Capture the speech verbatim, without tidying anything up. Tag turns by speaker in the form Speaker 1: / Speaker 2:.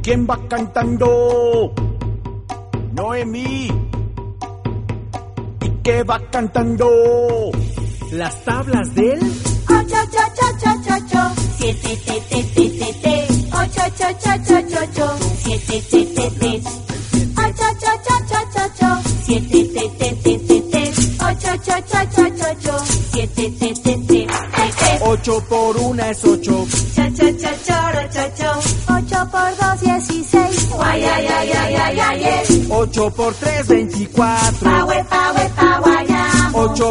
Speaker 1: ¿Quién va cantando? Noemí. ¿Y qué va cantando?
Speaker 2: Las tablas del
Speaker 3: ocho, ocho, ocho, ocho, ocho, siete, te, te, te, te, te, ocho, ocho, ocho, ocho, ocho, siete, te, te, te, ocho, ocho, ocho, ocho, ocho, siete, te, te, te, te, te, ocho, ocho, ocho, ocho, ocho, siete, te, te, te, te, te.
Speaker 1: Ocho por una es ocho.
Speaker 3: Cha, cha, cha, choro, cho, cho. Ocho por dos, dieciséis. Guay, ay, ay, ay, ay, ay, ay.
Speaker 1: Ocho por tres, veinticuatro.
Speaker 3: Pa, we, pa, we, pa, guayamo.
Speaker 1: Ocho